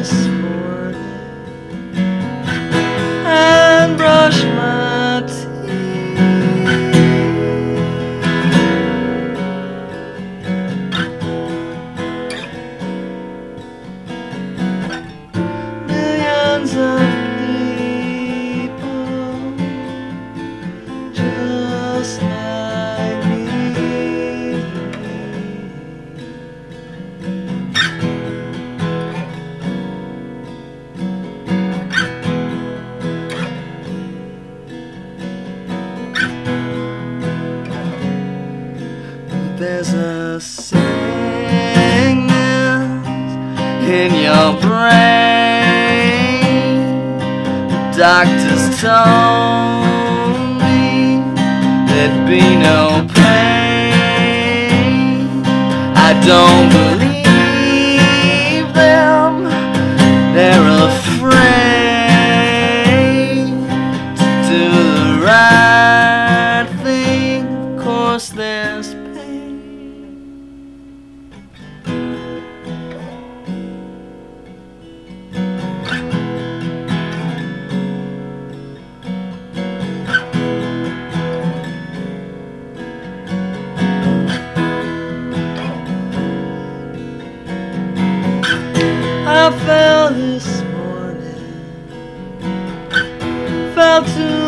this morning and brush my teeth. Millions of people just like me. There's a sickness in your brain. The doctors told me there'd be no pain. I don't believe them. They're afraid to do the right thing. Of course there's pain. I fell this morning, fell to